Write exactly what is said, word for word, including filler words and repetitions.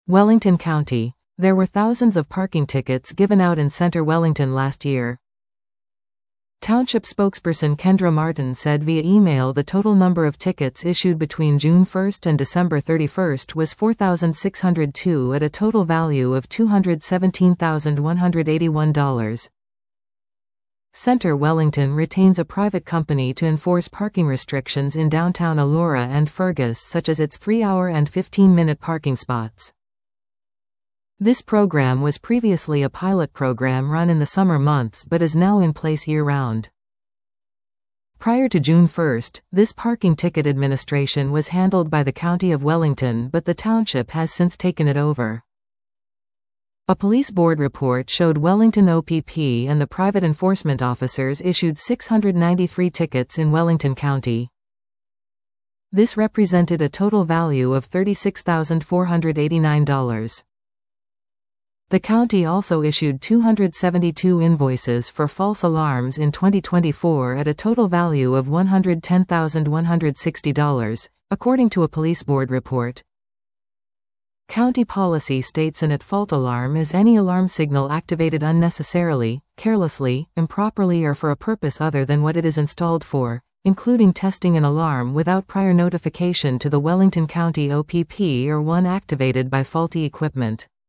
Wellington County. There were thousands of parking tickets given out in Center Wellington last year. Township spokesperson Kendra Martin said via email the total number of tickets issued between June first and December thirty-first was four thousand six hundred two at a total value of two hundred seventeen thousand one hundred eighty-one dollars. Center Wellington retains a private company to enforce parking restrictions in downtown Elora and Fergus, such as its three-hour and fifteen-minute parking spots. This program was previously a pilot program run in the summer months but is now in place year-round. Prior to June first, this parking ticket administration was handled by the County of Wellington, but the township has since taken it over. A police board report showed Wellington O P P and the private enforcement officers issued six hundred ninety-three tickets in Wellington County. This represented a total value of thirty-six thousand four hundred eighty-nine dollars. The county also issued two hundred seventy-two invoices for false alarms in twenty twenty-four at a total value of one hundred ten thousand one hundred sixty dollars, according to a police board report. County policy states an at-fault alarm is any alarm signal activated unnecessarily, carelessly, improperly, or for a purpose other than what it is installed for, including testing an alarm without prior notification to the Wellington County O P P or one activated by faulty equipment.